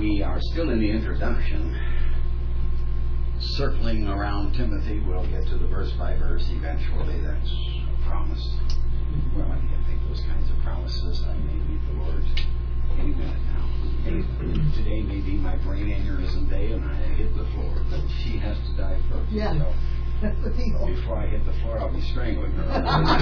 We are still in the introduction, circling around Timothy. We'll get to the verse by verse eventually. That's a promise. Well, I can't make those kinds of promises. I may meet the Lord any minute now. Today may be my brain aneurysm day and I hit the floor, but she has to die first. Yeah. So that's the deal. before I hit the floor, I'll be strangling her.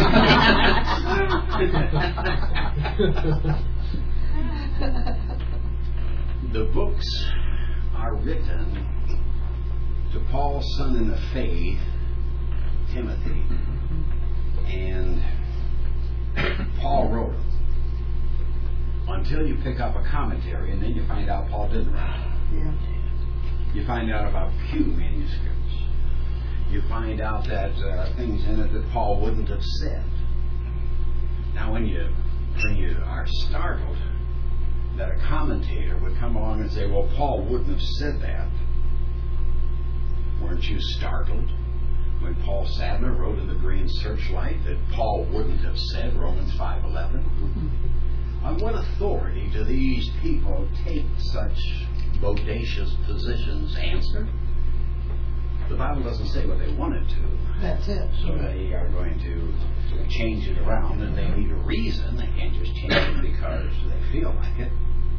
The books are written to Paul's son in the faith, Timothy, and Paul wrote them. Until you pick up a commentary, and then you find out Paul didn't write it. Yeah. You find out about Pew manuscripts. You find out that things in it that Paul wouldn't have said. Now, when you are startled that a commentator would come along and say, well, Paul wouldn't have said that, weren't you startled when Paul Sadler wrote in the Green Searchlight that Paul wouldn't have said Romans 5:11? On what authority do these people take such bodacious positions? Answer: the Bible doesn't say what they wanted to. That's it. So they are going to change it around, and they need a reason. They can't just change it because they feel like it.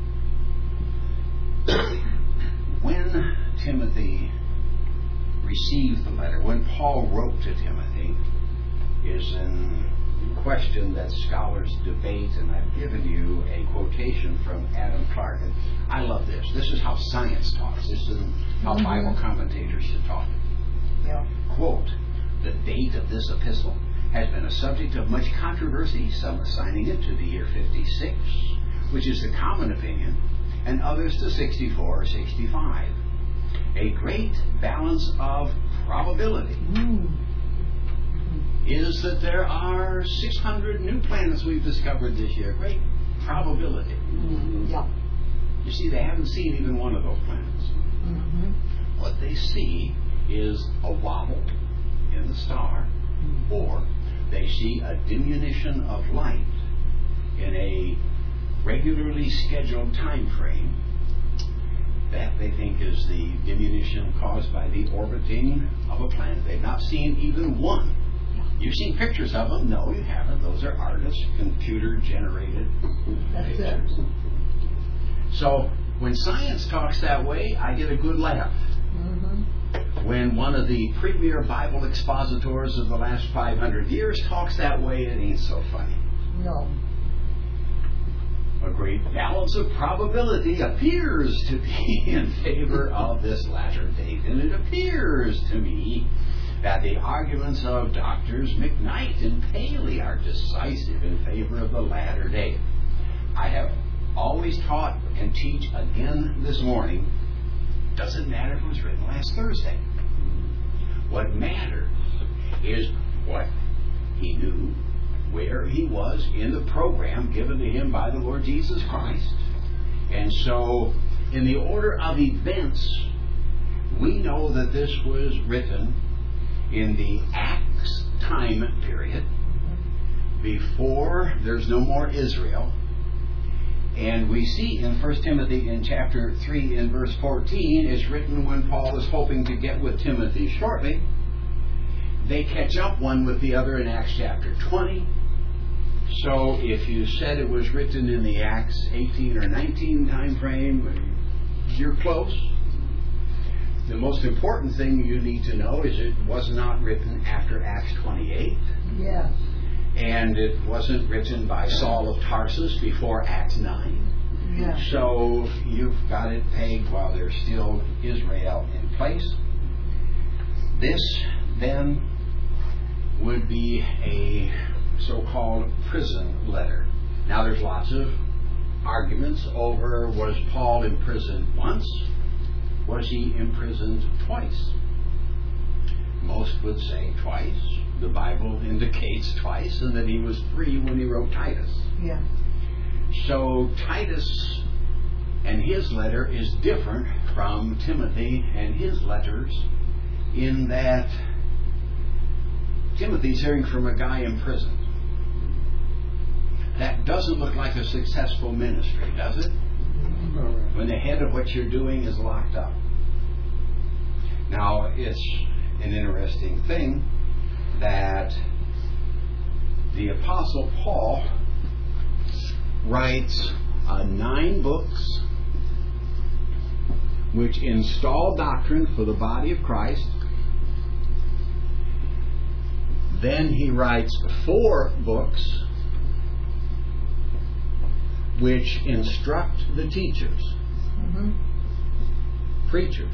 When Timothy received the letter, when Paul wrote to Timothy, is in question that scholars debate, and I've given you a quotation from Adam Clark. And I love this. This is how science talks. This is how Bible commentators should talk. Yeah. Quote, the date of this epistle has been a subject of much controversy, some assigning it to the year 56, which is the common opinion, and others to 64 or 65. A great balance of probability is that there are 600 new planets we've discovered this year. Great probability. Yeah. You see, they haven't seen even one of those planets. What they see is a wobble in the star, or they see a diminution of light in a regularly scheduled time frame. That they think is the diminution caused by the orbiting of a planet. They've not seen even one. You've seen pictures of them? No, you haven't. Those are artists, computer-generated pictures. So when science talks that way, I get a good laugh. When one of the premier Bible expositors of the last 500 years talks that way, it ain't so funny. No. A great balance of probability appears to be in favor of this latter date. And it appears to me that the arguments of Doctors McKnight and Paley are decisive in favor of the latter date. I have always taught and teach again this morning, doesn't matter if it was written last Thursday. What matters is what he knew, where he was in the program given to him by the Lord Jesus Christ. And so, in the order of events, we know that this was written in the Acts time period, before there's no more Israel. And we see in 1 Timothy in chapter 3 in verse 14, it's written when Paul is hoping to get with Timothy shortly. They catch up one with the other in Acts chapter 20. So if you said it was written in the Acts 18 or 19 time frame, you're close. The most important thing you need to know is it was not written after Acts 28. Yes. And it wasn't written by Saul of Tarsus before Acts 9. Yes. So you've got it pegged while there's still Israel in place. This then would be a so-called prison letter. Now there's lots of arguments over, was Paul imprisoned once? Was he imprisoned twice? Most would say twice. The Bible indicates twice, and that he was free when he wrote Titus. Yeah. So Titus and his letter is different from Timothy and his letters in that Timothy's hearing from a guy in prison. That doesn't look like a successful ministry, does it? when the head of what you're doing is locked up. Now, it's an interesting thing that the Apostle Paul writes 9 books which install doctrine for the body of Christ. Then he writes 4 books which instruct the teachers, preachers,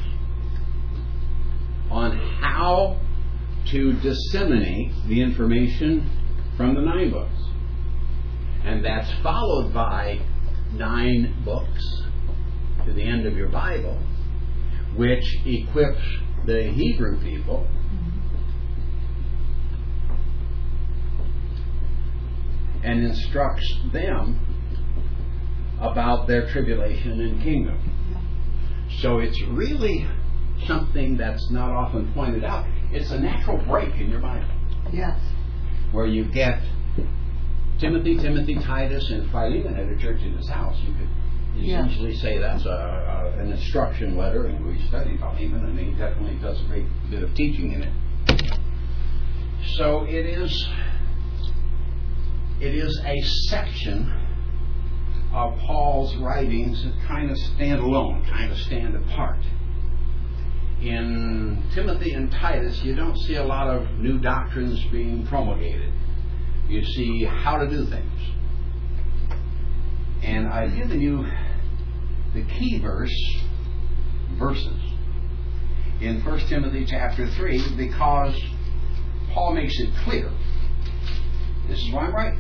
on how to disseminate the information from the 9 books. And that's followed by 9 books to the end of your Bible, which equips the Hebrew people and instructs them about their tribulation and kingdom. So it's really something that's not often pointed out. It's a natural break in your Bible. Yes. Where you get Timothy, Titus, and Philemon at a church in his house. You could essentially say that's an instruction letter, and we studied Philemon, and he definitely does a great bit of teaching in it. So it is a section of Paul's writings that kind of stand alone, kind of stand apart. In Timothy and Titus, you don't see a lot of new doctrines being promulgated. You see how to do things. And I've given you the key verses in 1 Timothy chapter 3 because Paul makes it clear. This is why I'm writing.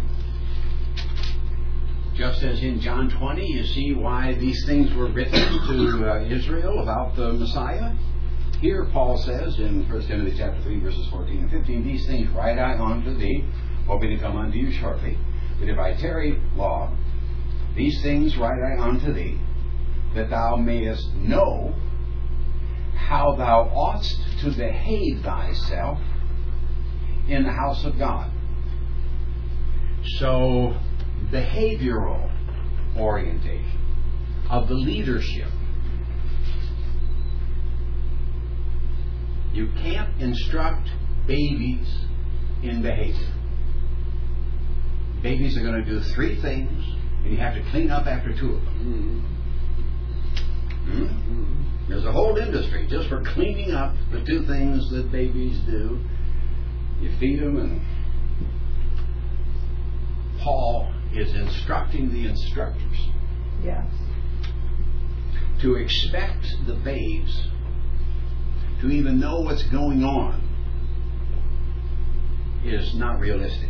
Just as in John 20, you see why these things were written to Israel about the Messiah. Here Paul says in 1 Timothy chapter 3, verses 14 and 15, these things write I unto thee, hoping to come unto you shortly. But if I tarry long, these things write I unto thee, that thou mayest know how thou oughtest to behave thyself in the house of God. So, behavioral orientation of the leadership. You can't instruct babies in behavior. Babies are going to do 3 things, and you have to clean up after 2 of them. There's a whole industry just for cleaning up the 2 things that babies do. You feed them, and Paul is instructing the instructors. Yes. To expect the babes to even know what's going on is not realistic.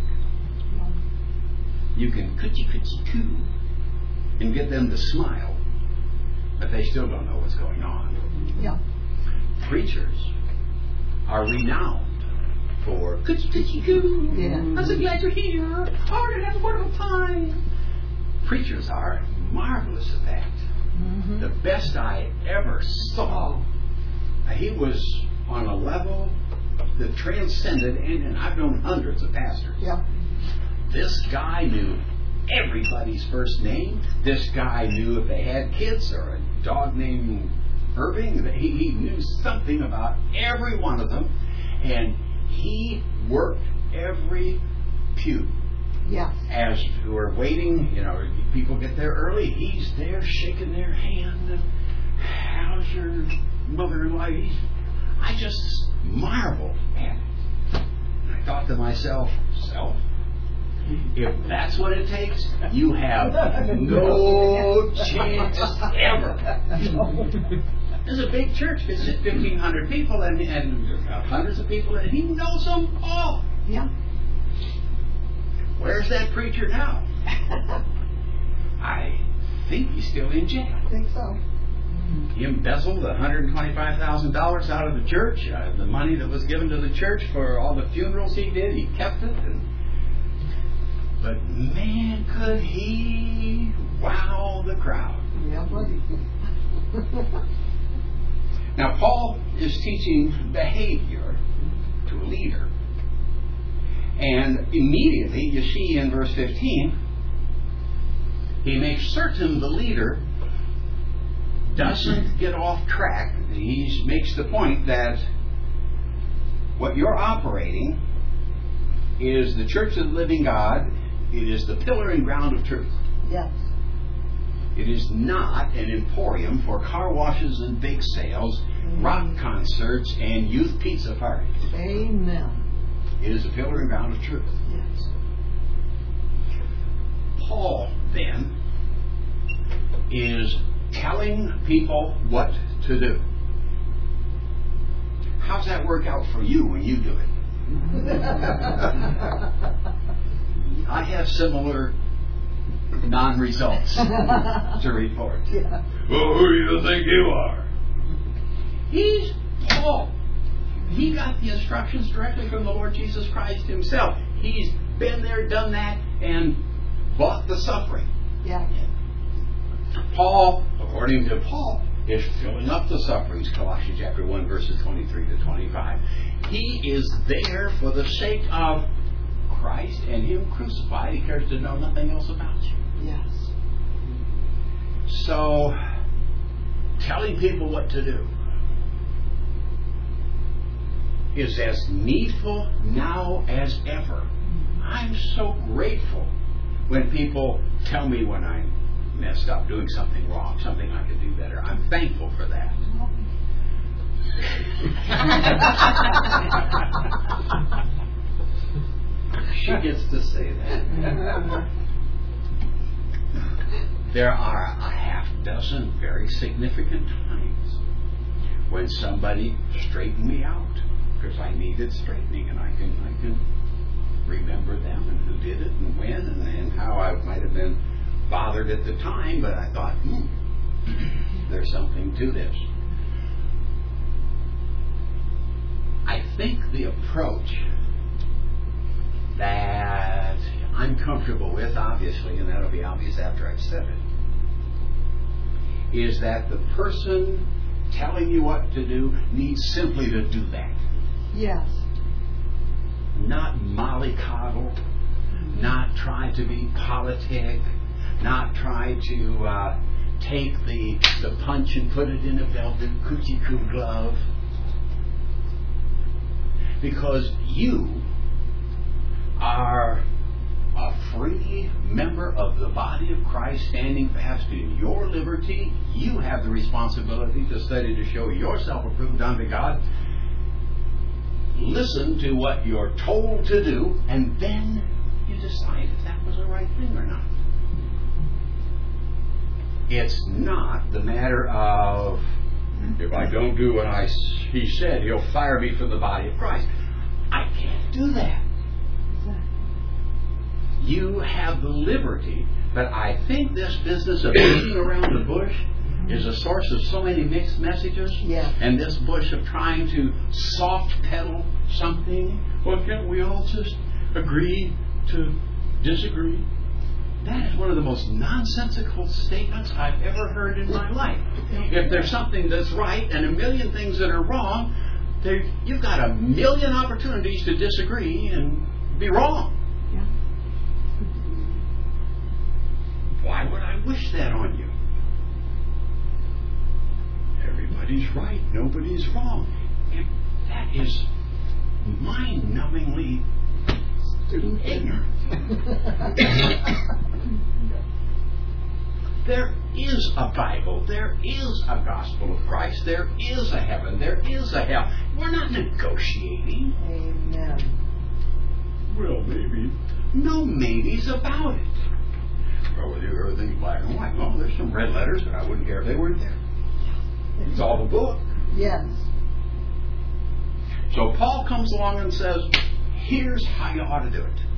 You can coochie-coochie-coo and get them to smile, but they still don't know what's going on. Yeah. Preachers are renowned for coochie-coochie-coo. Yeah. I'm so glad you're here. Oh, we're going to have a wonderful time. Preachers are marvelous at that. The best I ever saw, he was on a level that transcended, and I've known hundreds of pastors. Yeah. This guy knew everybody's first name. This guy knew if they had kids or a dog named Irving. He knew something about every one of them. And he worked every pew. Yes. As we're waiting, people get there early. He's there shaking their hand. How's your mother-in-law? I just marveled at it. And I thought to myself, if that's what it takes, you have no chance ever. There's a big church. It's 1,500 people and hundreds of people, and he knows them all. Yeah. Where's that preacher now? I think he's still in jail. I think so. He embezzled $125,000 out of the church. The money that was given to the church for all the funerals he did, he kept it. But man, could he wow the crowd. Yeah, buddy. Now, Paul is teaching behavior to a leader. And immediately, you see in verse 15, he makes certain the leader doesn't get off track. He makes the point that what you're operating is the Church of the Living God. It is the pillar and ground of truth. Yes. It is not an emporium for car washes and bake sales, rock concerts, and youth pizza parties. Amen. It is the pillar and ground of truth. Yes. Paul, then, is telling people what to do. How's that work out for you when you do it? I have similar non-results to report. Yeah. Well, who do you think you are? He's Paul. He got the instructions directly from the Lord Jesus Christ himself. He's been there, done that, and bought the suffering. Yeah. Paul, according to Paul, is filling up the sufferings, Colossians chapter 1, verses 23 to 25. He is there for the sake of Christ and Him crucified. He cares to know nothing else about you. Yes. So, telling people what to do is as needful now as ever. I'm so grateful when people tell me when I messed up, doing something wrong, something I could do better. I'm thankful for that. She gets to say that. There are a half dozen very significant times when somebody straightened me out because I needed straightening, and I can remember them and who did it and when and how I might have been bothered at the time, but I thought, there's something to this. I think the approach that I'm comfortable with, obviously, and that'll be obvious after I've said it, is that the person telling you what to do needs simply to do that. Yes. Not mollycoddle, not try to be politic, not try to take the punch and put it in a velvet coochie-coo glove. Because you are a free member of the body of Christ, standing fast in your liberty. You have the responsibility to study to show yourself approved unto God. Listen to what you're told to do, and then you decide if that was the right thing or not. It's not the matter of, if I don't do what he said, he'll fire me from the body of Christ. I can't do that. You have the liberty, but I think this business of beating around the bush is a source of so many mixed messages. Yeah. And this bush of trying to soft pedal something. Well, can't we all just agree to disagree? That is one of the most nonsensical statements I've ever heard in my life. If there's something that's right and a million things that are wrong, you've got a million opportunities to disagree and be wrong. Why would I wish that on you? Everybody's right, nobody's wrong. And that is mind-numbingly ignorant. There is a Bible. There is a gospel of Christ. There is a heaven. There is a hell. We're not negotiating. Amen. Well, maybe. No maybes about it. Well, with you, everything's black and white. Well, there's some red letters, but I wouldn't care if they weren't there. It's all the book. Yes. So Paul comes along and says, here's how you ought to do it.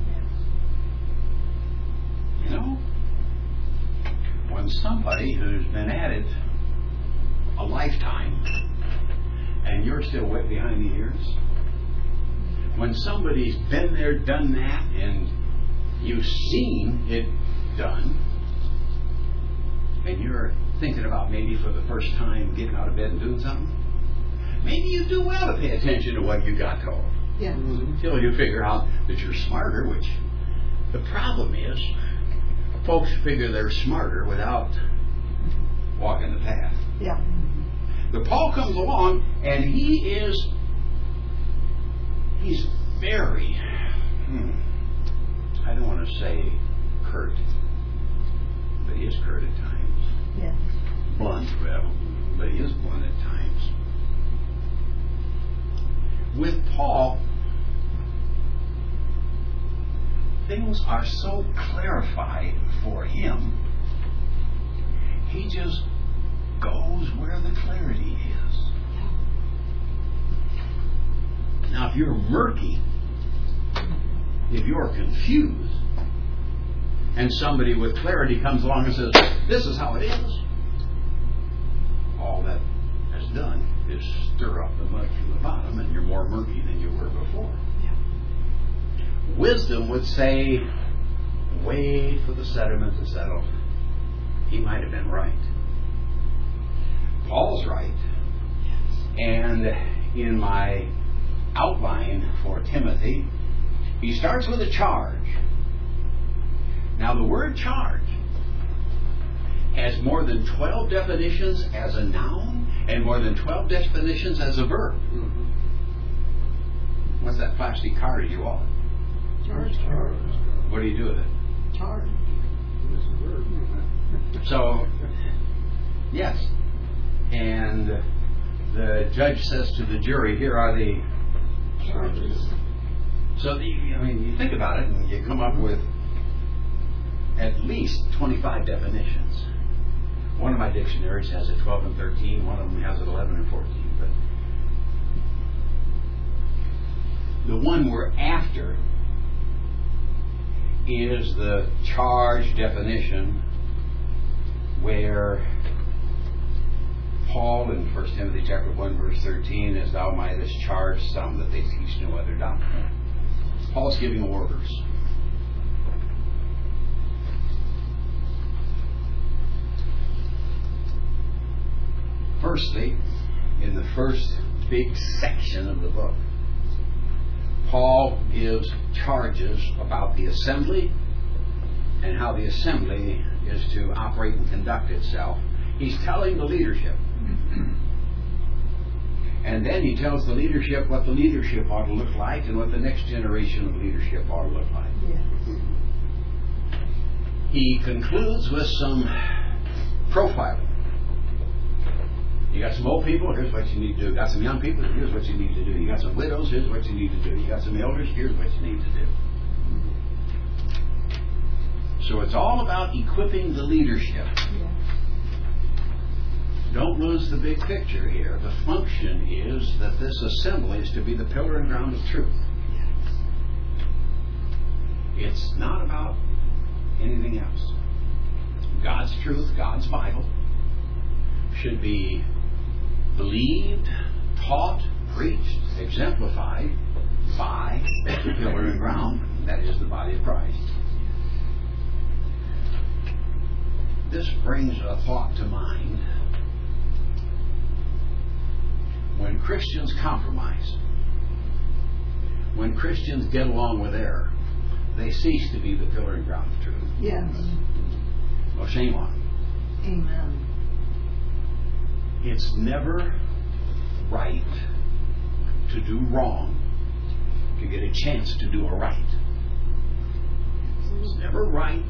You know? When somebody who's been at it a lifetime and you're still wet behind the ears, when somebody's been there, done that, and you've seen it done, and you're thinking about maybe for the first time getting out of bed and doing something, maybe you do well to pay attention to what you got told. Yeah. Until you figure out that you're smarter, which the problem is, folks figure they're smarter without walking the path. Yeah. Paul comes along, and he's very, I don't want to say curt, but he is curt at times. Yes. Blunt, well, but he is blunt at times. With Paul, things are so clarified for him, he just goes where the clarity is. Now, if you're murky, if you're confused, and somebody with clarity comes along and says, this is how it is, all that has done is stir up the mud from the bottom, and you're more murky than you were before. Yeah. Wisdom would say, wait for the sediment to settle. He might have been right. Paul's right. And in my outline for Timothy, he starts with a charge. Now, the word charge has more than 12 definitions as a noun and more than 12 definitions as a verb. Mm-hmm. What's that plastic card you wallet? Charge. What do you do with it? Charge. It's a verb. So, yes. And the judge says to the jury, here are the Charges. So, you think about it and you come up with at least 25 definitions. One of my dictionaries has it 12 and 13. One of them has it 11 and 14. But the one we're after is the charge definition, where Paul in 1 Timothy chapter 1 verse 13, as thou mightest charge some that they teach no other doctrine. Paul's giving orders. Firstly, in the first big section of the book, Paul gives charges about the assembly and how the assembly is to operate and conduct itself. He's telling the leadership. And then he tells the leadership what the leadership ought to look like and what the next generation of leadership ought to look like. Yes. He concludes with some profiling. You got some old people, here's what you need to do. You got some young people, here's what you need to do. You got some widows, here's what you need to do. You got some elders, here's what you need to do. So it's all about equipping the leadership. Yes. Don't lose the big picture here. The function is that this assembly is to be the pillar and ground of truth. Yes. It's not about anything else. God's truth, God's Bible, should be believed, taught, preached, exemplified by the pillar and ground, that is the body of Christ. This brings a thought to mind. When Christians compromise, when Christians get along with error, they cease to be the pillar and ground of truth. Yes. Well, shame on them. Amen. It's never right to do wrong to get a chance to do a right. It's never right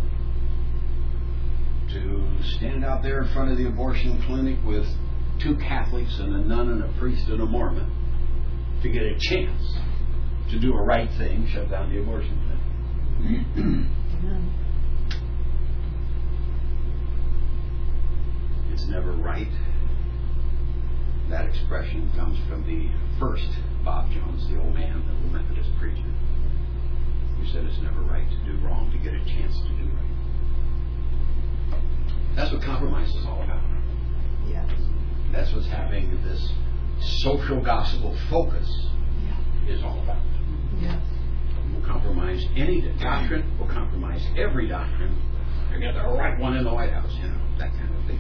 to stand out there in front of the abortion clinic with 2 Catholics and a nun and a priest and a Mormon to get a chance to do a right thing, shut down the abortion thing. Amen. It's never right. That expression comes from the first Bob Jones, the old man, the old Methodist preacher, who said it's never right to do wrong to get a chance to do right. That's what compromise is all about. Yes. That's what's having this social gospel focus is all about. Yes. We'll compromise any doctrine. We'll compromise every doctrine. To get the right one in the White House, that kind of thing.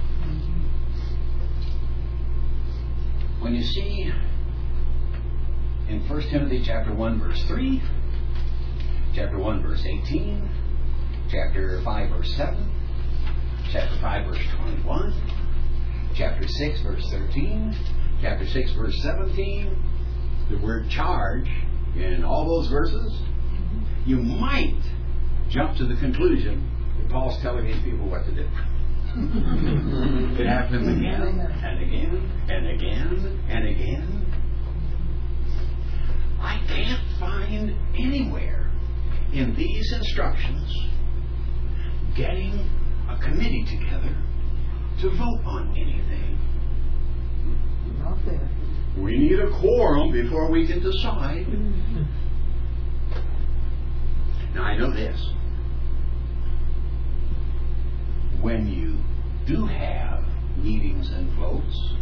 When you see in 1 Timothy chapter 1 verse 3, chapter 1 verse 18, chapter 5 verse 7, chapter 5 verse 21, chapter 6, verse 13, chapter 6, verse 17, the word charge in all those verses, you might jump to the conclusion that Paul's telling these people what to do. It happens again and again and again and again. I can't find anywhere in these instructions getting a committee together to vote on anything. Not there. We need a quorum before we can decide. Now I know this. When you do have meetings and votes,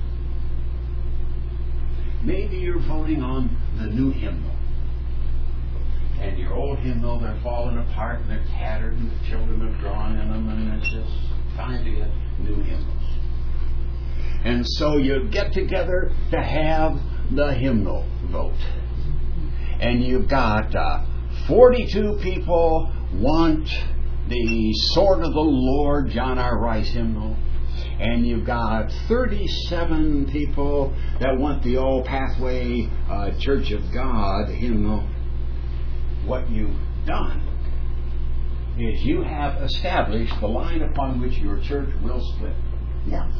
maybe you're voting on the new hymnal. And your old hymnal, they're falling apart and they're tattered and the children are drawn in them, and it's just time to get new hymnals. And so you get together to have the hymnal vote. And you've got 42 people want the Sword of the Lord, John R. Rice hymnal. And you've got 37 people that want the old Pathway Church of God hymnal. What you've done is you have established the line upon which your church will split. Yes.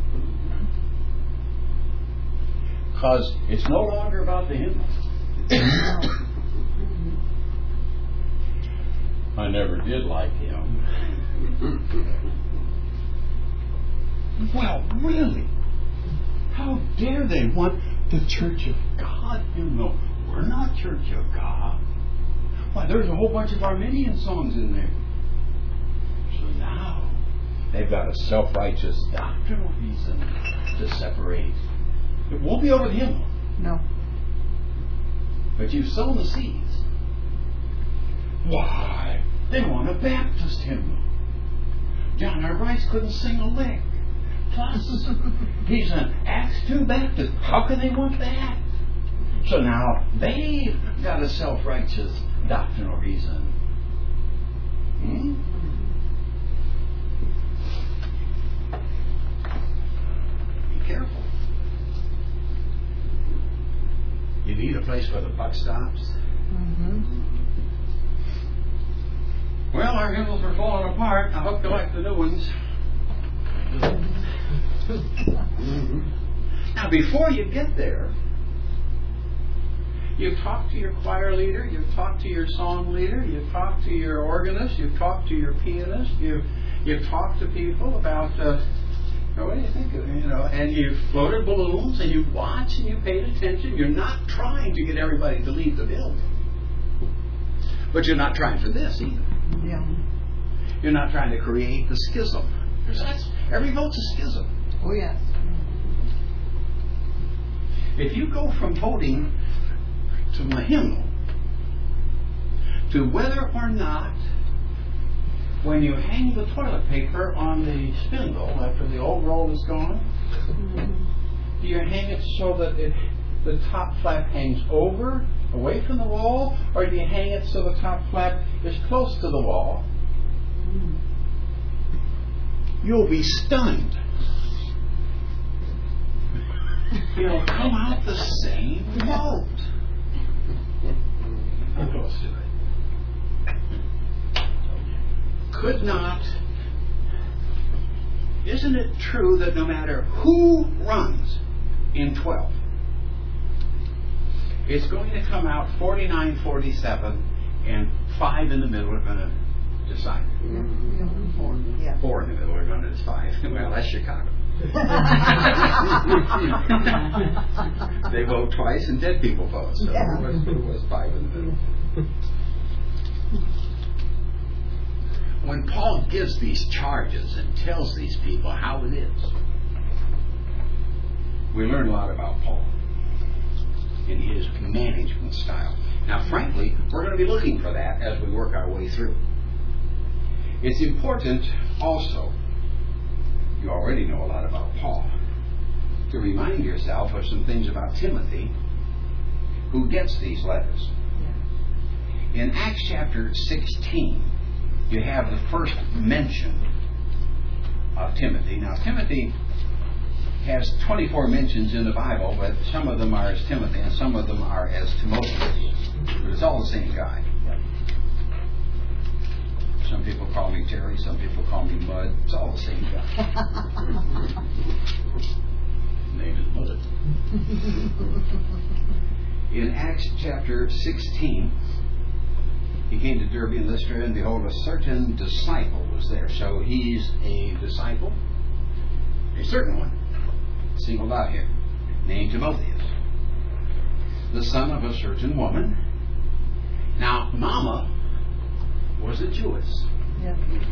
Because it's no longer about the hymnal. I never did like him. Well, really? How dare they want the Church of God hymnal? We're not Church of God. Why, there's a whole bunch of Arminian songs in there. So now they've got a self-righteous doctrinal reason to separate. It won't be over the hymnal. No. But you've sown the seeds. Why? They want a Baptist hymnal. John R. Rice couldn't sing a lick. Plus, he's an Acts 2 Baptist. How can they want that? So now they've got a self-righteous doctrinal reason. Be careful. You need a place where the buck stops. Well, our hymnals are falling apart. I hope you like the new ones. Now, before you get there, you've talked to your choir leader, you've talked to your song leader, you've talked to your organist, you've talked to your pianist, you've talked to people about what do you think of it? And you've floated balloons and you've watched and you've paid attention. You're not trying to get everybody to leave the building. But you're not trying for this either. Yeah. You're not trying to create the schism. Because every vote's a schism. Oh, yes. If you go from voting to the hymnal to whether or not when you hang the toilet paper on the spindle after the old roll is gone, do you hang it so that the top flap hangs over, away from the wall, or do you hang it so the top flap is close to the wall? You'll be stunned. It'll come out the same vote. How close to it? Could not. Isn't it true that no matter who runs in 12, it's going to come out 49-47, and 5 in the middle are going to decide? Yeah. 4 in the middle are going to decide. Well, that's Chicago. They vote twice and dead people vote, so it was 5 in the middle. When Paul gives these charges and tells these people how it is, we learn a lot about Paul in his management style. Now, frankly, we're going to be looking for that as we work our way through. It's important also, you already know a lot about Paul, to remind yourself of some things about Timothy, who gets these letters. In Acts chapter 16, you have the first mention of Timothy. Now, Timothy has 24 mentions in the Bible, but some of them are as Timothy and some of them are as Timotheus. But it's all the same guy. Some people call me Terry, some people call me Mud. It's all the same guy. Name is Mud. In Acts chapter 16, he came to Derbe and Lystra, and behold, a certain disciple was there. So he's a disciple, a certain one, singled out here, named Timotheus, the son of a certain woman. Now, Mama was a Jewess. Yeah.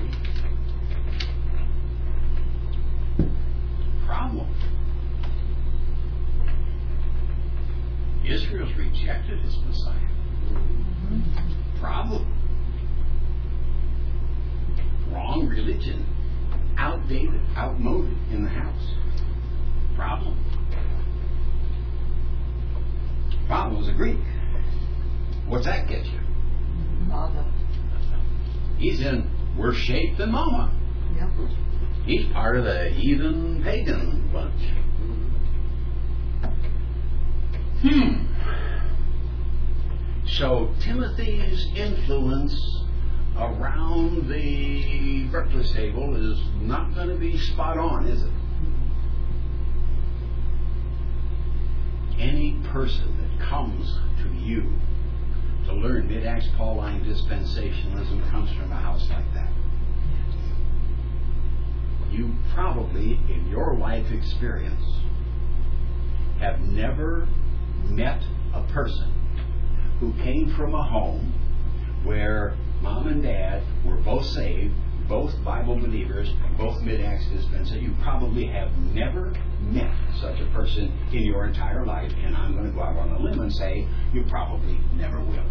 Problem. Israel's rejected his Messiah. Problem. Wrong religion. Outdated, outmoded in the house. Problem. Problem was a Greek. What's that get you? Nada. He's in worse shape than Mama. Yep. He's part of the heathen pagan bunch. So Timothy's influence around the breakfast table is not going to be spot on, is it? Any person that comes to you to learn Mid-Acts Pauline dispensationalism comes from a house like that. You probably, in your life experience, have never met a person who came from a home where Mom and Dad were both saved, both Bible believers, both Mid-Acts dispensers. You probably have never met such a person in your entire life, and I'm going to go out on a limb and say you probably never will.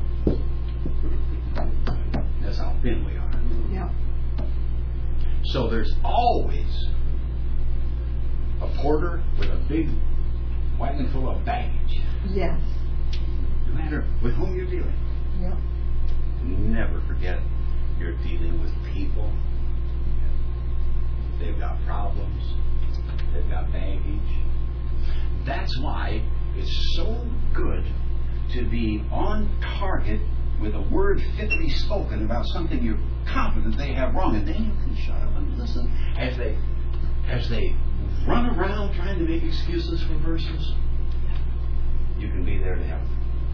That's how thin we are. Yeah. So there's always a porter with a big wagon full of baggage. Yes. No matter with whom you're dealing. Yep. Never forget you're dealing with people. They've got problems. They've got baggage. That's why it's so good to be on target with a word fitly spoken about something you're confident they have wrong, and then you can shut up and listen as they run around trying to make excuses for verses. You can be there to help.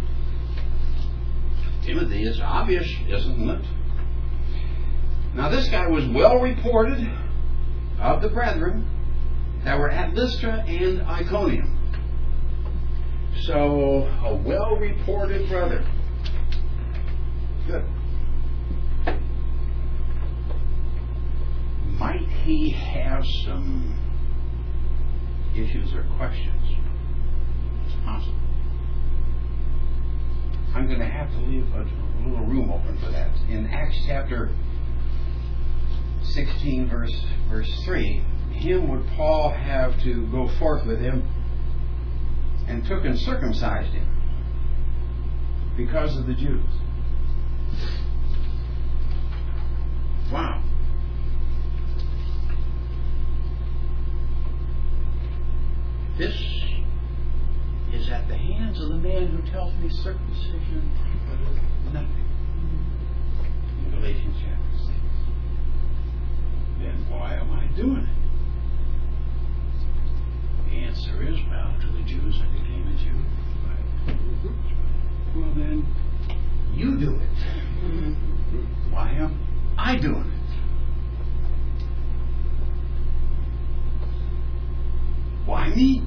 Timothy is obvious, isn't it? Now this guy was well reported of the brethren that were at Lystra and Iconium. So a well reported brother. Good. Might he have some issues or questions? It's possible. I'm going to have to leave a little room open for that. In Acts chapter 16, verse 3, him would Paul have to go forth with him and took and circumcised him because of the Jews. Wow. This is at the hands of the man who tells me circumcision is nothing. In Galatians chapter 6. Then why am I doing it? The answer is, well, to the Jews I became a Jew. Well then, you do it. Why am I doing it? Why me?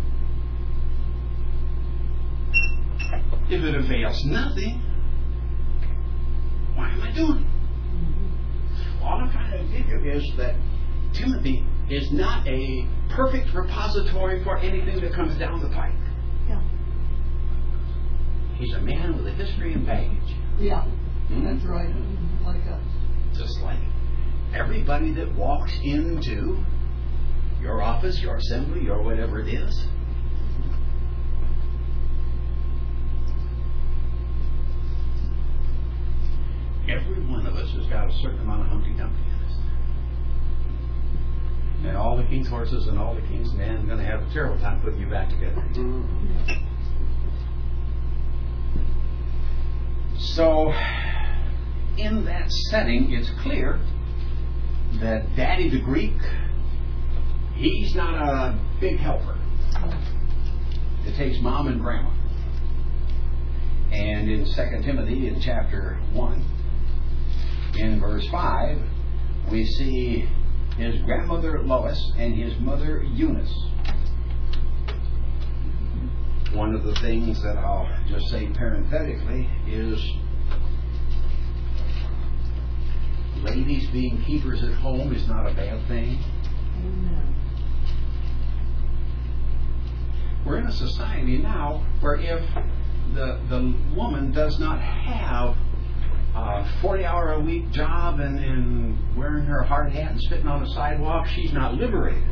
If it avails nothing, why am I doing it? All I'm trying to give you is that Timothy is not a perfect repository for anything that comes down the pike. Yeah. He's a man with a history and baggage. Yeah. That's right. Like us. Just like everybody that walks into your office, your assembly, your whatever it is. Every one of us has got a certain amount of Humpty Dumpty in us. And all the king's horses and all the king's men are going to have a terrible time putting you back together. So, in that setting, it's clear that Daddy the Greek, he's not a big helper. It takes Mom and Grandma. And in 2 Timothy, in chapter 1, in verse 5, we see his grandmother Lois and his mother Eunice. One of the things that I'll just say parenthetically is ladies being keepers at home is not a bad thing. Amen. We're in a society now where if the woman does not have a 40-hour-a-week job and wearing her hard hat and spitting on the sidewalk, she's not liberated.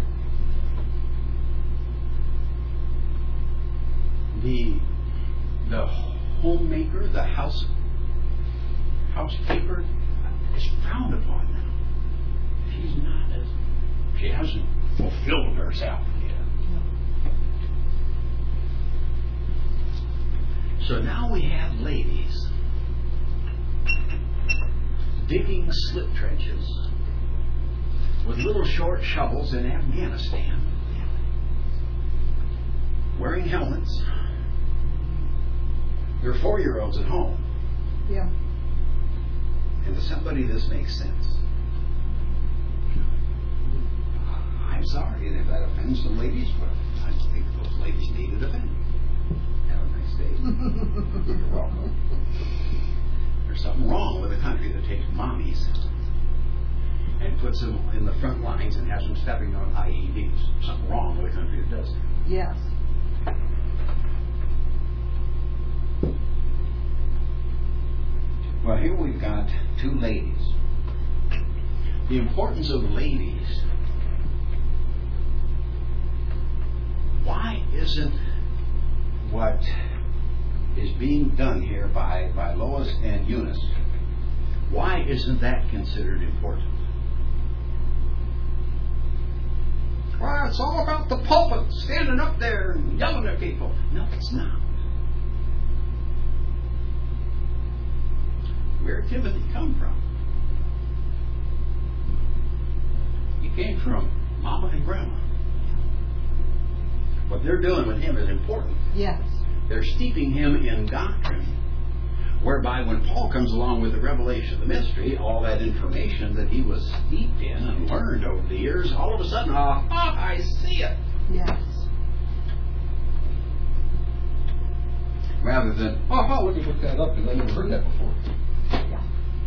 The homemaker, the housekeeper is frowned upon now. She hasn't fulfilled herself yet. So now we have ladies digging slip trenches with little short shovels in Afghanistan, wearing helmets. There are 4-year-olds at home. Yeah. And to somebody this makes sense. I'm sorry, and if that offends the ladies, well, I think those ladies need to defend. Have a nice day. You're welcome. There's something wrong with a country that takes mommies and puts them in the front lines and has them stepping on IEDs. Something wrong with a country that does that. Yes. Well, here we've got 2 ladies. The importance of ladies. Why isn't what is being done here by Lois and Eunice, why isn't that considered important? Well, it's all about the pulpit, standing up there and yelling at people. No, it's not. Where did Timothy come from? He came from Mama and Grandma. What they're doing with him is important. Yes. They're steeping him in doctrine, whereby when Paul comes along with the revelation of the mystery, all that information that he was steeped in and learned over the years, all of a sudden, I see it. Yes. Rather than, let me look that up because I never heard that before. Yeah.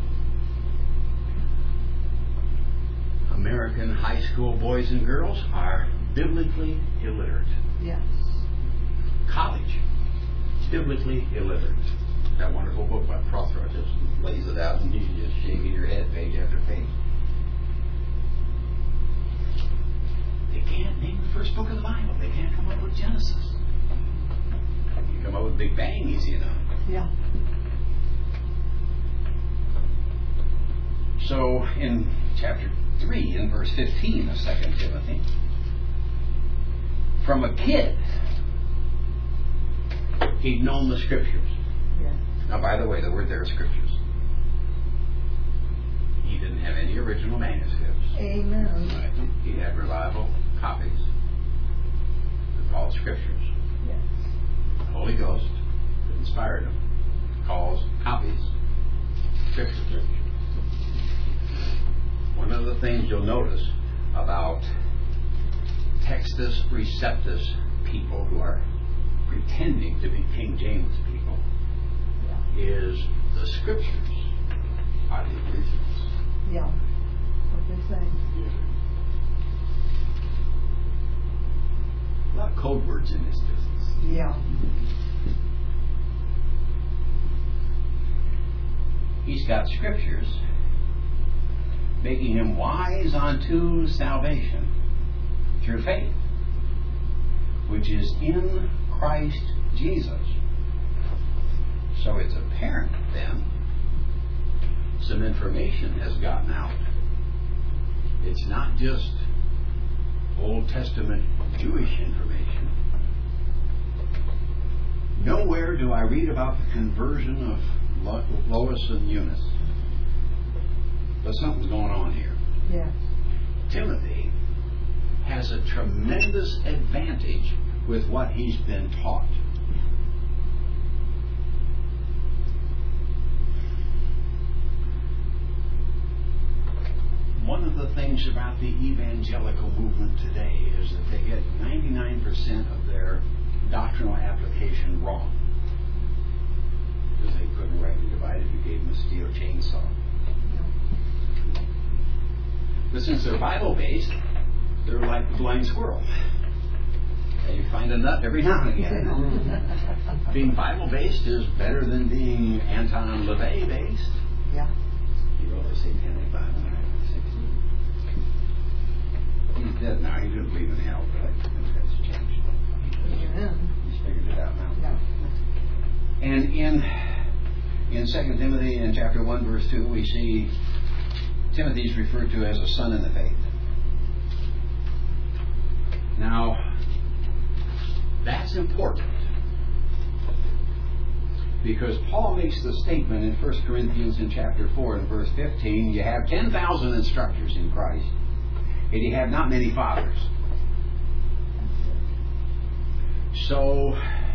American high school boys and girls are biblically illiterate. Yes. College, biblically illiterate. That wonderful book by Prothero just lays it out and you just shaking your head page after page. They can't name the first book of the Bible. They can't come up with Genesis. You come up with Big Bang easy enough. Yeah. So in chapter 3 in verse 15 of 2 Timothy, from a kid, he'd known the Scriptures. Yes. Now, by the way, the word there is Scriptures. He didn't have any original manuscripts. Amen. Right? He had reliable copies. They're called Scriptures. Yes. The Holy Ghost that inspired him calls copies Scriptures. One of the things you'll notice about Textus Receptus people who are pretending to be King James people is the Scriptures are the originals. Yeah. What they say. A lot of code words in this business. Yeah. He's got Scriptures making him wise unto salvation through faith, which is in Christ Jesus. So it's apparent then some information has gotten out. It's not just Old Testament Jewish information. Nowhere do I read about the conversion of Lois and Eunice. But something's going on here. Yes. Timothy has a tremendous advantage with what he's been taught. One of the things about the evangelical movement today is that they get 99% of their doctrinal application wrong. Because they couldn't rightly divide it, you gave them a steel chainsaw. But since they're Bible-based, they're like the blind squirrel. And you find a nut every now and again. Being Bible-based is better than being Anton LaVey-based. Yeah. He wrote the Satanic Bible in 1960. He's dead now. He didn't believe in hell, but I think that's changed. Yeah. He's figured it out now. Yeah. And in 2 Timothy, in chapter 1, verse 2, we see Timothy is referred to as a son in the faith. Now, that's important because Paul makes the statement in 1 Corinthians in chapter 4 and verse 15, you have 10,000 instructors in Christ, and you have not many fathers. So,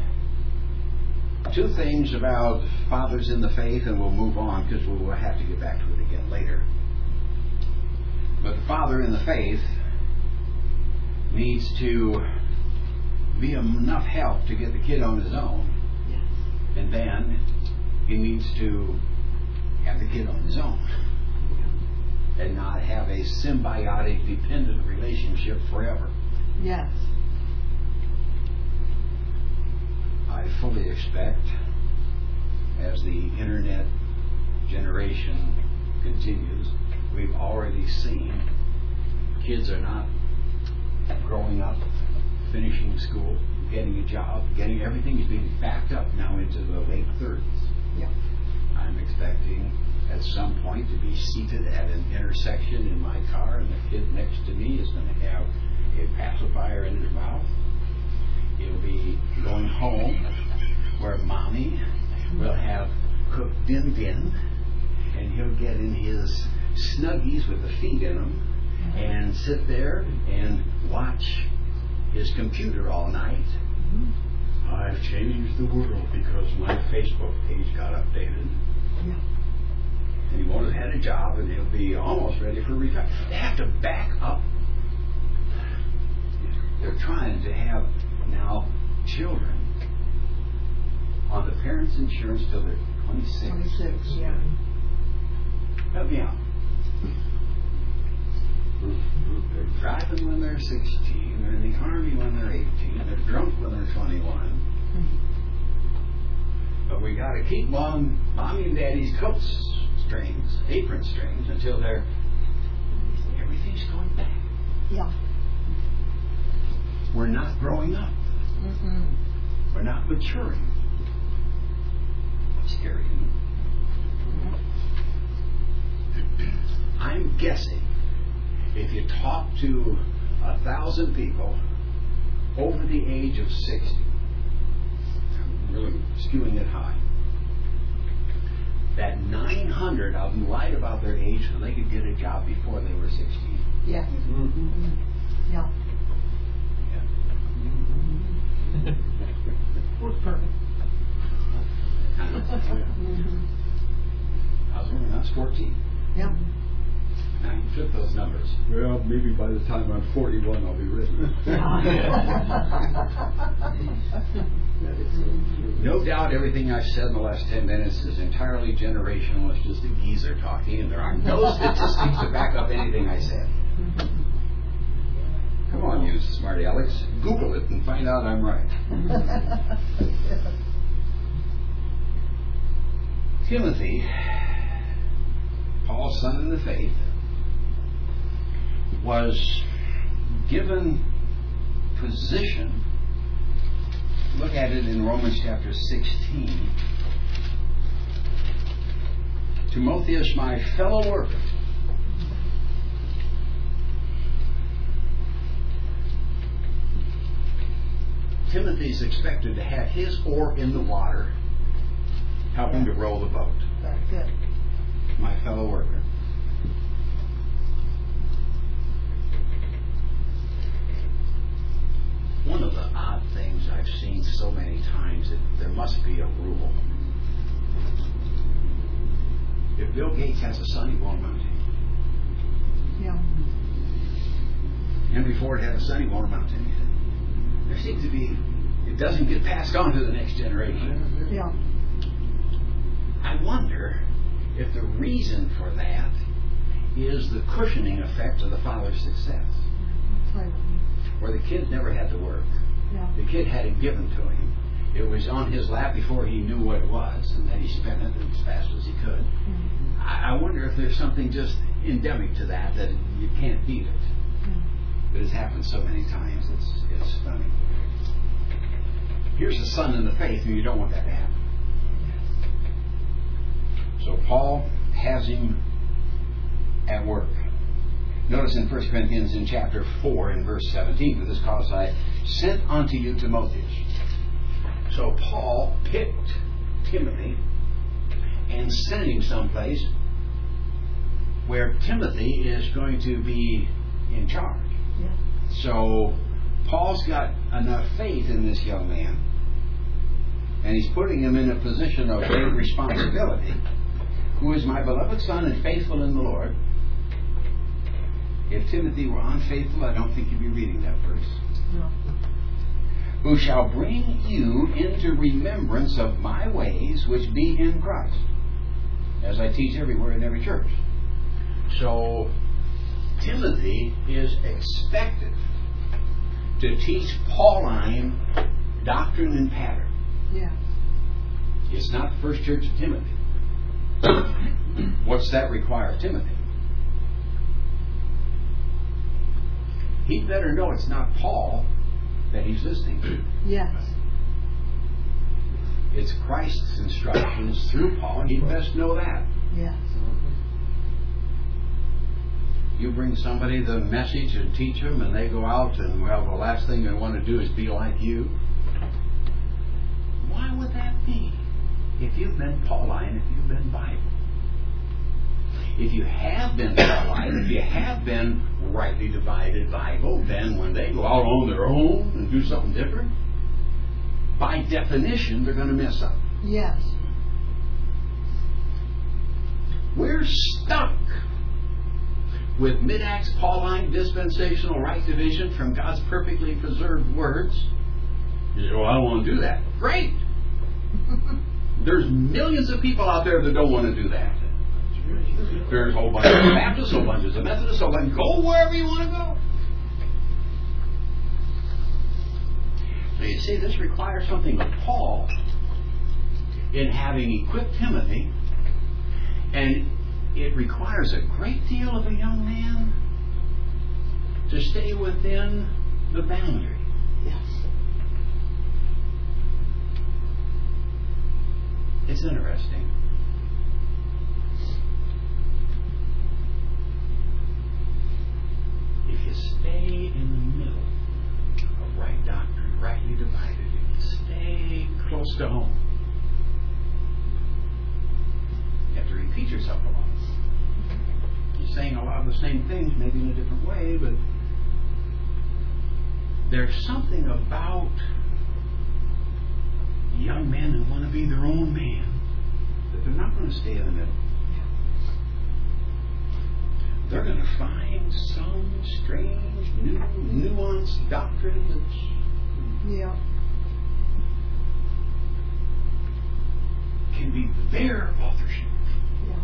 two things about fathers in the faith, and we'll move on because we'll have to get back to it again later. But the father in the faith needs to be enough help to get the kid on his own. Yes. And then he needs to have the kid on his own. And not have a symbiotic, dependent relationship forever. Yes. I fully expect, as the internet generation continues, we've already seen kids are not growing up, finishing school, getting a job, getting everything is being backed up now into the late 30s. Yeah. I'm expecting at some point to be seated at an intersection in my car, and the kid next to me is going to have a pacifier in his mouth. He'll be going home where mommy will have cooked din din, and he'll get in his Snuggies with the feet in them and sit there and watch his computer all night. Mm-hmm. I've changed the world because my Facebook page got updated. Yeah. And he won't have had a job, and he'll be almost ready for retirement. They have to back up. They're trying to have now children on the parents' insurance till they're 26. 26, yeah. Help me out. They're driving when they're 16. They're in the Army when they're 18. They're drunk when they're 21. Mm-hmm. But we got to keep on mommy and daddy's coat strings, apron strings, until everything's going back. Yeah. We're not growing up. Mm-mm. We're not maturing. Scary, isn't it? I'm guessing if you talk to 1,000 people over the age of 60, I'm really skewing it high, that 900 of them lied about their age so they could get a job before they were 16. Yes. Mm-hmm. Yeah. Works perfect. Mm-hmm. I was when I was 14. Yeah. Now you flip those numbers. Well, maybe by the time I'm 41, I'll be ready. No doubt everything I've said in the last 10 minutes is entirely generational. It's just a geezer talking, and there are no statistics to back up anything I said. Come on, you smarty Alex. Google it and find out I'm right. Timothy, Paul's son in the faith, was given position. Look at it in Romans chapter 16. Timotheus, my fellow worker, Timothy's expected to have his oar in the water, helping to row the boat. Very good. My fellow worker. One of the odd things I've seen so many times that there must be a rule. If Bill Gates has a son, he won't amount to anything. Yeah. Henry Ford had a son, he won't amount to anything. There seems to be, it doesn't get passed on to the next generation. Yeah. I wonder if the reason for that is the cushioning effect of the father's success. That's right. Where the kid never had to work. Yeah. The kid had it given to him. It was on his lap before he knew what it was, and then he spent it as fast as he could. Mm-hmm. I wonder if there's something just endemic to that you can't beat it. But it's happened so many times, it's funny. Here's the son in the faith, and you don't want that to happen. So Paul has him at work. Notice in 1 Corinthians in chapter 4 in verse 17, for this cause I sent unto you Timotheus. So Paul picked Timothy and sent him someplace where Timothy is going to be in charge. Yeah. So Paul's got enough faith in this young man, and he's putting him in a position of great responsibility, who is my beloved son and faithful in the Lord. If Timothy were unfaithful, I don't think you'd be reading that verse. No. Who shall bring you into remembrance of my ways which be in Christ, as I teach everywhere in every church. So Timothy is expected to teach Pauline doctrine and pattern. Yeah. It's not the first church of Timothy. What's that require of Timothy? He'd better know it's not Paul that he's listening to. Yes. It's Christ's instructions through Paul, and he'd best know that. Yes. You bring somebody the message and teach them, and they go out, and well, the last thing they want to do is be like you. Why would that be? If you've been Pauline, if you've been Bible. If you have been Pauline, if you have been rightly divided Bible, then when they go out on their own and do something different, by definition, they're going to mess up. Yes. We're stuck with mid-acts Pauline dispensational right division from God's perfectly preserved words. You say, well, I don't want to do that. Great! There's millions of people out there that don't want to do that. There's a whole bunch of Baptists, a whole bunch of Methodists, so then go wherever you want to go. So you see, this requires something of Paul in having equipped Timothy, and it requires a great deal of a young man to stay within the boundary. Yes. It's interesting. If you stay in the middle of right doctrine, rightly divided, if you stay close to home, you have to repeat yourself a lot. You're saying a lot of the same things, maybe in a different way, but there's something about young men who want to be their own man that they're not going to stay in the middle. They're going to find some strange, new, nuanced doctrine that can be their authorship. Yeah.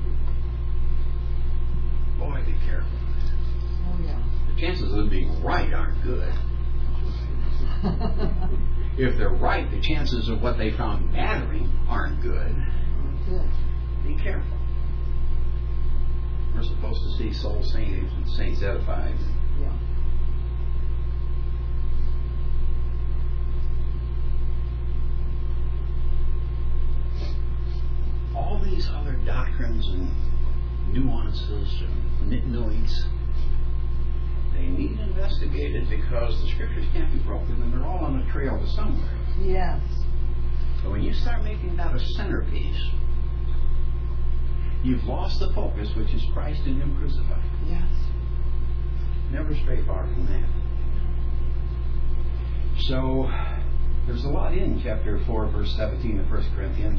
Boy, be careful. Oh, yeah. The chances of them being right aren't good. If they're right, the chances of what they found mattering aren't good. Good. Be careful. We're supposed to see souls saved and saints edified. Yeah. All these other doctrines and nuances and nitnoids, they need investigated because the scriptures can't be broken and they're all on a trail to somewhere. Yes. But when you start making that a centerpiece, you've lost the focus, which is Christ and Him crucified. Yes. Never stray far from that. So, there's a lot in chapter 4, verse 17 of 1 Corinthians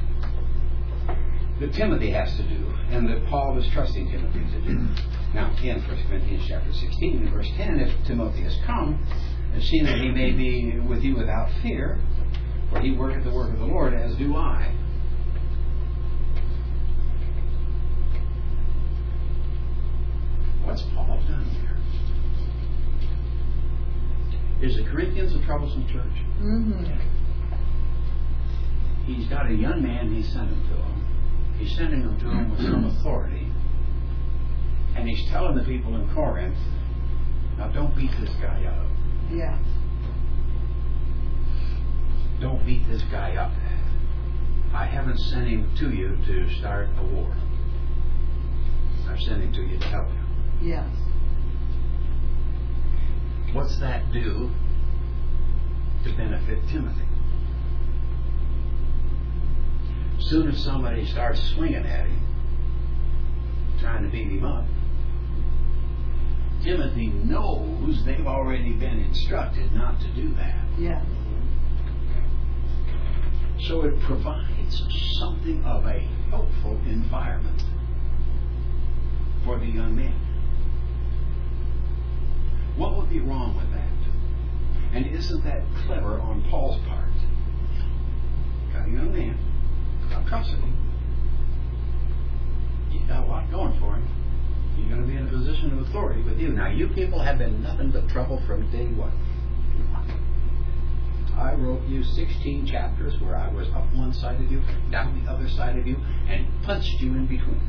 that Timothy has to do, and that Paul is trusting Timothy to do. Now, in 1 Corinthians chapter 16 and verse 10, if Timothy has come, and seen that he may be with you without fear, for he worketh the work of the Lord, as do I. What's Paul done here? Is the Corinthians a troublesome church? Mm-hmm. He's got a young man, he's sending to him. He's sending them to him with some authority. And he's telling the people in Corinth, now don't beat this guy up. Yes. Don't beat this guy up. I haven't sent him to you to start a war. I've sent him to you to help you. Yes. What's that do to benefit Timothy? Soon as somebody starts swinging at him, trying to beat him up, Timothy knows they've already been instructed not to do that. Yes. So it provides something of a helpful environment for the young man. What would be wrong with that? And isn't that clever on Paul's part? Got a young man. I'm trusting him. He's got a lot going for him. He's going to be in a position of authority with you. Now, you people have been nothing but trouble from day one. I wrote you 16 chapters where I was up one side of you, down the other side of you, and punched you in between.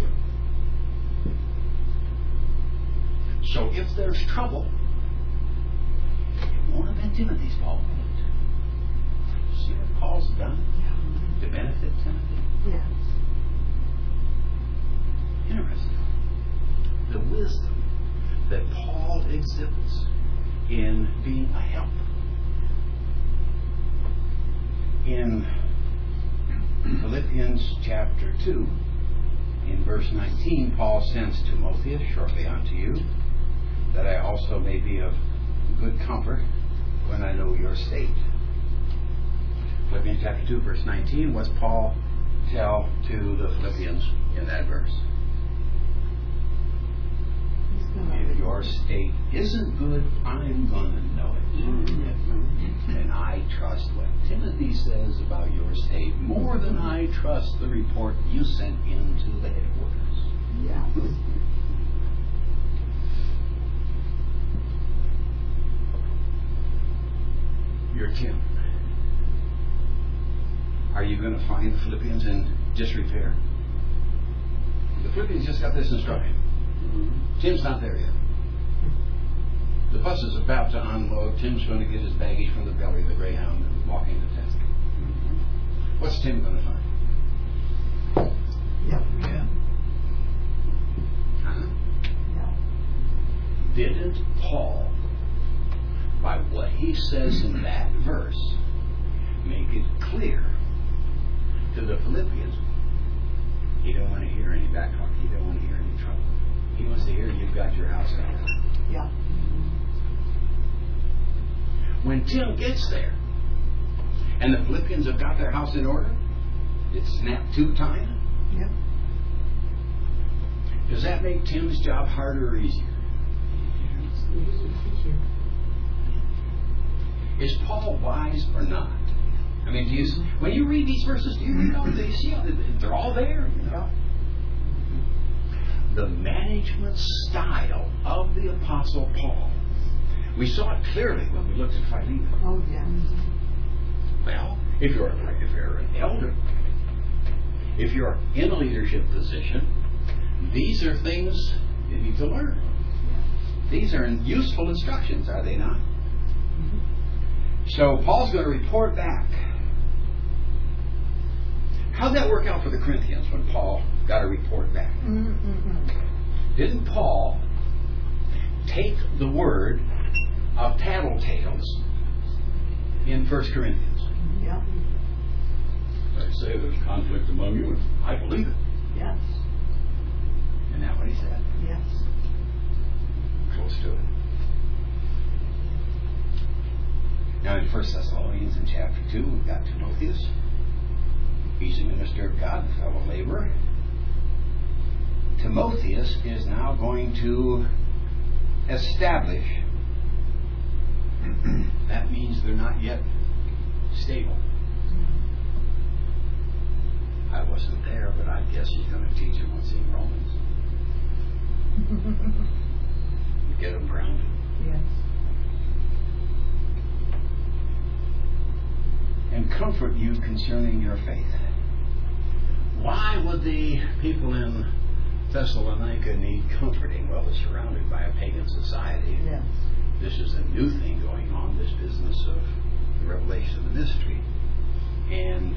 So if there's trouble, it won't have been Timothy's fault. See what Paul's done to benefit Timothy? Yes. Interesting. The wisdom that Paul exhibits in being a help. In Philippians chapter 2, in verse 19, Paul sends Timotheus shortly unto you, that I also may be of good comfort when I know your state. Philippians chapter 2, verse 19, what's Paul tell to the Philippians in that verse? If your state isn't good, I'm going to know it. And I trust what Timothy says about your state more than I trust the report you sent into the headquarters. Yes. You're Tim. Are you going to find the Philippians in disrepair? The Philippians just got this instruction. Tim's not there yet. The bus is about to unload. Tim's going to get his baggage from the belly of the Greyhound and walk into town. What's Tim going to find? Yep. Yeah. Huh? Yeah. Didn't Paul, by what he says in that verse, make it clear to the Philippians, he don't want to hear any backtalk. He don't want to hear any trouble. He wants to hear you've got your house in order. Yeah. When Tim gets there, and the Philippians have got their house in order, it's snap to time. Yep. Does that make Tim's job harder or easier? Is Paul wise or not? I mean, do you, when you read these verses, do you read all these? See how they're all there? You know? The management style of the Apostle Paul. We saw it clearly when we looked at Philemon. Oh, yes. Well, if you're an elder, if you're in a leadership position, these are things you need to learn. These are useful instructions, are they not? So Paul's going to report back. How'd that work out for the Corinthians when Paul got a report back? Didn't Paul take the word of tattletales in 1 Corinthians. Yeah. They say there's conflict among you, and I believe it. Yes. Isn't that what he said? Yes. Close to it. Now in 1 Thessalonians in chapter 2, we've got Timotheus. He's a minister of God, a fellow laborer. Timotheus is now going to establish. That means they're not yet stable. I wasn't there, but I guess he's going to teach them what's in Romans. Get them grounded. Yes. And comfort you concerning your faith. Why would the people in Thessalonica need comforting? Well, they're surrounded by a pagan society. Yes. This is a new thing going on, this business of the revelation of the mystery. And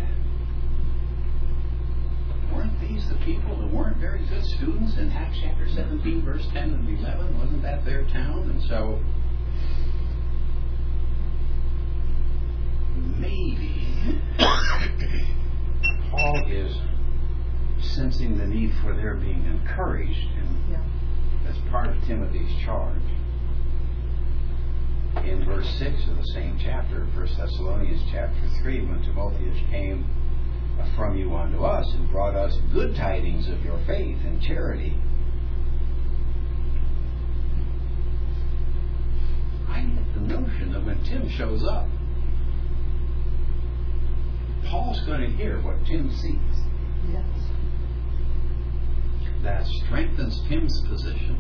weren't these the people that weren't very good students in Acts chapter 17, verse 10 and 11? Wasn't that their town? And so maybe Paul is sensing the need for their being encouraged, and Yeah. that's part of Timothy's charge. In verse 6 of the same chapter, 1 Thessalonians chapter 3, when Timotheus came from you unto us and brought us good tidings of your faith and charity, I get the notion that when Tim shows up, Paul's going to hear what Tim sees. Yes. That strengthens Tim's position.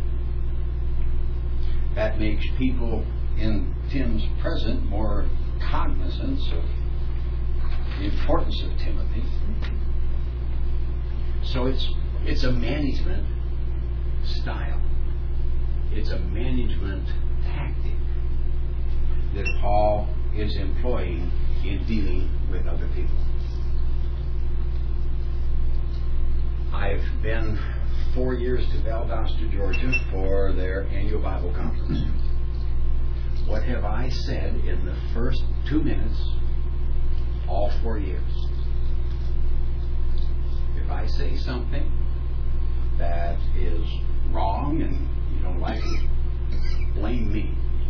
That makes people in Tim's present more cognizant of the importance of Timothy. So it's a management style. It's a management tactic that Paul is employing in dealing with other people. I've been 4 years to Valdosta, Georgia for their annual Bible conference. What have I said in the first 2 minutes all 4 years? If I say something that is wrong and you don't like it, blame me.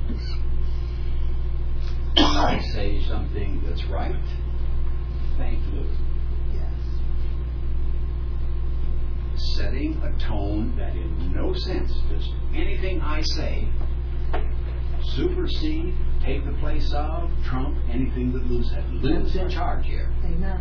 If I say something that's right, thank Luke. Yes. Setting a tone that in no sense does anything I say supersede, take the place of, trump anything that Lou said. Lou's in charge here. Amen.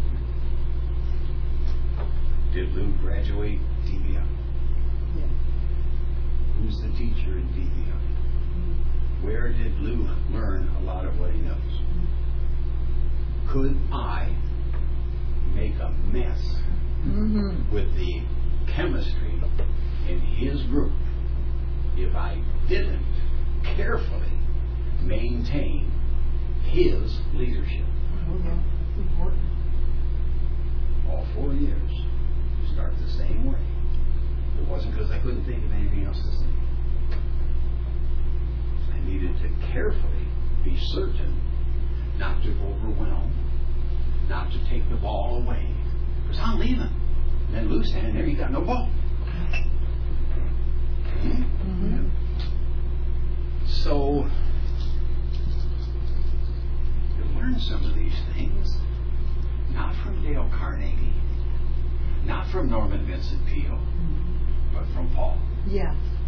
Did Lou graduate DBI? Yes. Who's the teacher in DBI? Where did Lou learn a lot of what he knows? Could I make a mess with the chemistry in his group if I didn't carefully maintain his leadership? Oh, yeah. That's important. All 4 years, you start the same way. It wasn't because I couldn't think of anything else to say. I needed to carefully be certain not to overwhelm, not to take the ball away. Because I'm leaving. And then Lou's standing there, he got no ball. Mm-hmm. So, you learn some of these things, not from Dale Carnegie, not from Norman Vincent Peale, but from Paul. Yes.